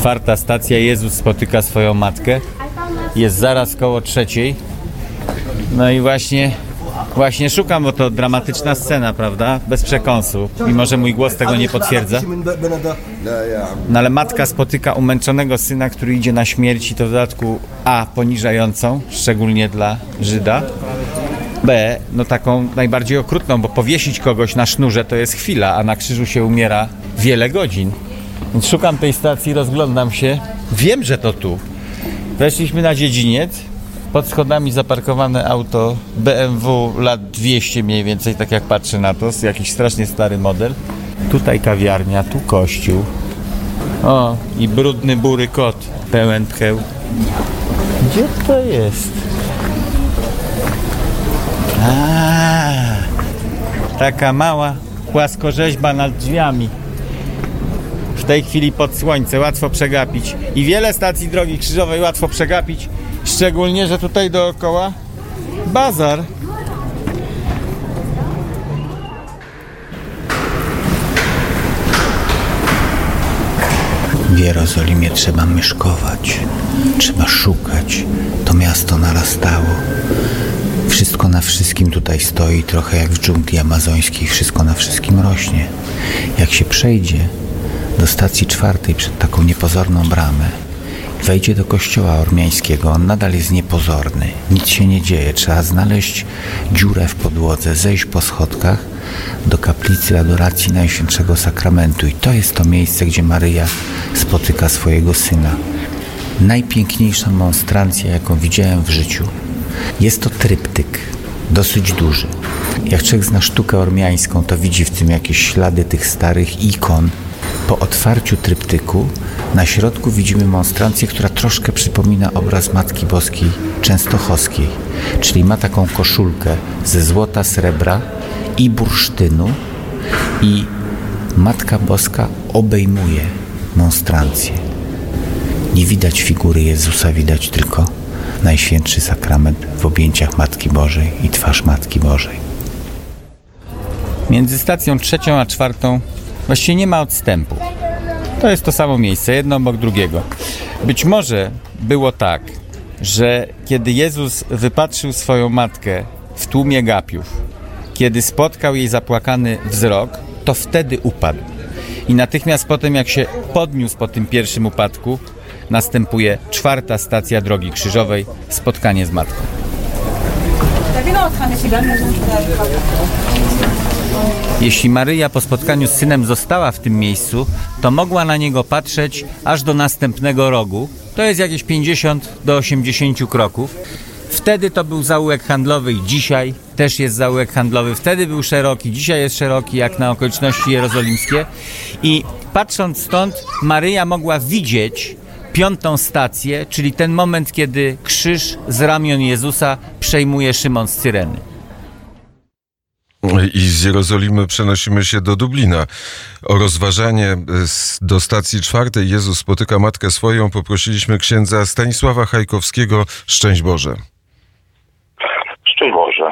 4. stacja, Jezus spotyka swoją matkę. Jest zaraz koło 3. No i właśnie szukam, bo to dramatyczna scena, prawda? Bez przekąsu, mimo że mój głos tego nie potwierdza. No ale matka spotyka umęczonego syna, który idzie na śmierć i to w dodatku A, poniżającą, szczególnie dla Żyda. B, no taką najbardziej okrutną, bo powiesić kogoś na sznurze to jest chwila, a na krzyżu się umiera wiele godzin. Więc szukam tej stacji, rozglądam się. Wiem, że to tu. Weszliśmy na dziedziniec. Pod schodami zaparkowane auto BMW lat 200 mniej więcej, tak jak patrzę na to. Jakiś strasznie stary model. Tutaj kawiarnia, tu kościół. O, i brudny, bury kot. Pełen tcheł. Gdzie to jest? Taka mała płaskorzeźba nad drzwiami. W tej chwili pod słońce, łatwo przegapić. I wiele stacji drogi krzyżowej łatwo przegapić. Szczególnie, że tutaj dookoła bazar. W Jerozolimie trzeba myszkować, trzeba szukać. To miasto narastało. Wszystko na wszystkim tutaj stoi, trochę jak w dżungli amazońskiej. Wszystko na wszystkim rośnie. Jak się przejdzie do stacji 4 przed taką niepozorną bramę, wejdzie do kościoła ormiańskiego, on nadal jest niepozorny. Nic się nie dzieje. Trzeba znaleźć dziurę w podłodze, zejść po schodkach do kaplicy adoracji Najświętszego Sakramentu. I to jest to miejsce, gdzie Maryja spotyka swojego syna. Najpiękniejsza monstrancja, jaką widziałem w życiu. Jest to tryptyk, dosyć duży. Jak człowiek zna sztukę ormiańską, to widzi w tym jakieś ślady tych starych ikon. Po otwarciu tryptyku na środku widzimy monstrancję, która troszkę przypomina obraz Matki Boskiej Częstochowskiej, czyli ma taką koszulkę ze złota, srebra i bursztynu i Matka Boska obejmuje monstrancję. Nie widać figury Jezusa, widać tylko Najświętszy Sakrament w objęciach Matki Bożej i twarz Matki Bożej. Między stacją 3 a 4 właściwie nie ma odstępu. To jest to samo miejsce, jedno obok drugiego. Być może było tak, że kiedy Jezus wypatrzył swoją matkę w tłumie gapiów, kiedy spotkał jej zapłakany wzrok, to wtedy upadł. I natychmiast potem, jak się podniósł po tym pierwszym upadku, następuje 4. stacja drogi krzyżowej, spotkanie z matką. Jeśli Maryja po spotkaniu z synem została w tym miejscu, to mogła na niego patrzeć aż do następnego rogu. To jest jakieś 50 do 80 kroków. Wtedy to był zaułek handlowy i dzisiaj też jest zaułek handlowy. Wtedy był szeroki, dzisiaj jest szeroki jak na okoliczności jerozolimskie. I patrząc stąd, Maryja mogła widzieć 5. stację, czyli ten moment, kiedy krzyż z ramion Jezusa przejmuje Szymon z Cyreny. I z Jerozolimy przenosimy się do Dublina. O rozważanie do stacji 4 Jezus spotyka matkę swoją poprosiliśmy księdza Stanisława Hajkowskiego. Szczęść Boże. Szczęść Boże.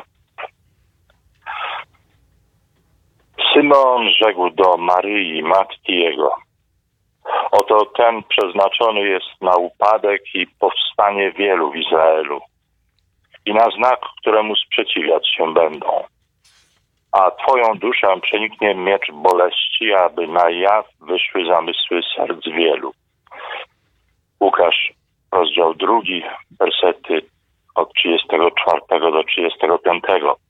Szymon rzekł do Maryi, matki jego: oto ten przeznaczony jest na upadek i powstanie wielu w Izraelu i na znak, któremu sprzeciwiać się będą. A twoją duszę przeniknie miecz boleści, aby na jaw wyszły zamysły serc wielu. Łukasz, rozdział 2, wersety od 34 do 35.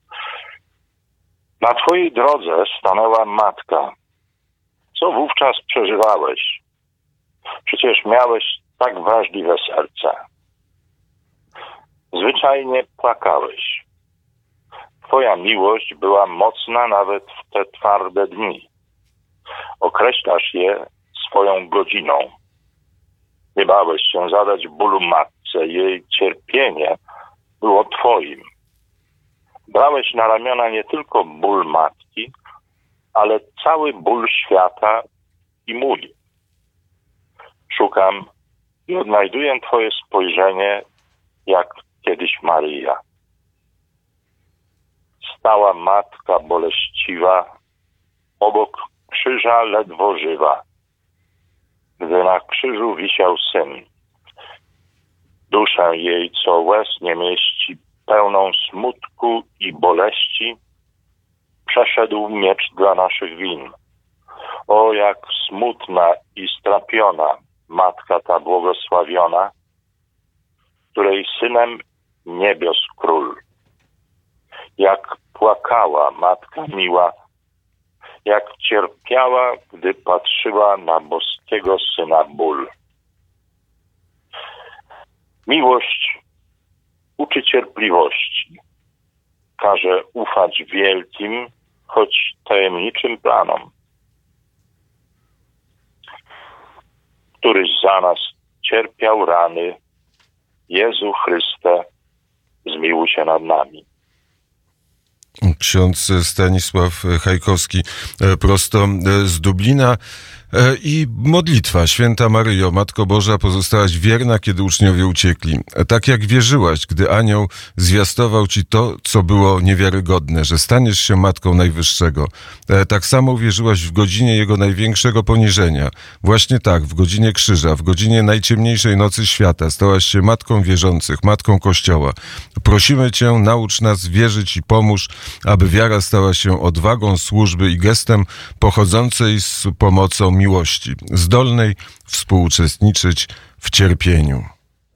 Na twojej drodze stanęła matka. Co wówczas przeżywałeś? Przecież miałeś tak wrażliwe serce. Zwyczajnie płakałeś. Twoja miłość była mocna nawet w te twarde dni. Określasz je swoją godziną. Nie bałeś się zadać bólu matce. Jej cierpienie było twoim. Brałeś na ramiona nie tylko ból matki, ale cały ból świata i mój. Szukam i odnajduję twoje spojrzenie, jak kiedyś Maryja. Stała matka boleściwa, obok krzyża ledwo żywa. gdy na krzyżu wisiał Syn. Duszę jej, co łez nie mieści, pełną smutku i boleści, przeszedł miecz dla naszych win. O, jak smutna i strapiona matka ta błogosławiona, której synem niebios król. Jak płakała matka miła, jak cierpiała, gdy patrzyła na boskiego Syna ból. Miłość uczy cierpliwości, każe ufać wielkim, choć tajemniczym planom. Któryś za nas cierpiał rany, Jezu Chryste, zmiłuj się nad nami. Ksiądz Stanisław Hajkowski prosto z Dublina. I modlitwa. Święta Maryjo, Matko Boża, pozostałaś wierna, kiedy uczniowie uciekli. Tak jak wierzyłaś, gdy anioł zwiastował ci to, co było niewiarygodne, że staniesz się Matką Najwyższego. Tak samo wierzyłaś w godzinie Jego największego poniżenia. Właśnie tak, w godzinie krzyża, w godzinie najciemniejszej nocy świata stałaś się Matką wierzących, Matką Kościoła. Prosimy Cię, naucz nas wierzyć i pomóż, aby wiara stała się odwagą służby i gestem pochodzącej z pomocą miłości, zdolnej współuczestniczyć w cierpieniu.